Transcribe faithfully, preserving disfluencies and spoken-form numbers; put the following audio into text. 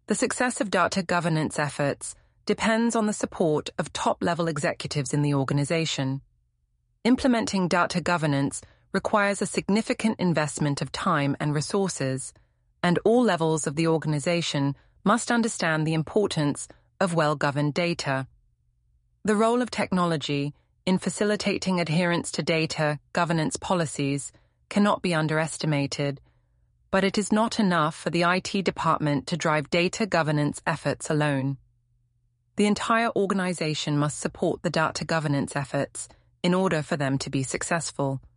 The success of data governance efforts depends on the support of top-level executives in the organization. Implementing data governance requires a significant investment of time and resources, and all levels of the organization must understand the importance of well-governed data. The role of technology in facilitating adherence to data governance policies cannot be underestimated, but it is not enough for the I T department to drive data governance efforts alone. The entire organization must support the data governance efforts in order for them to be successful.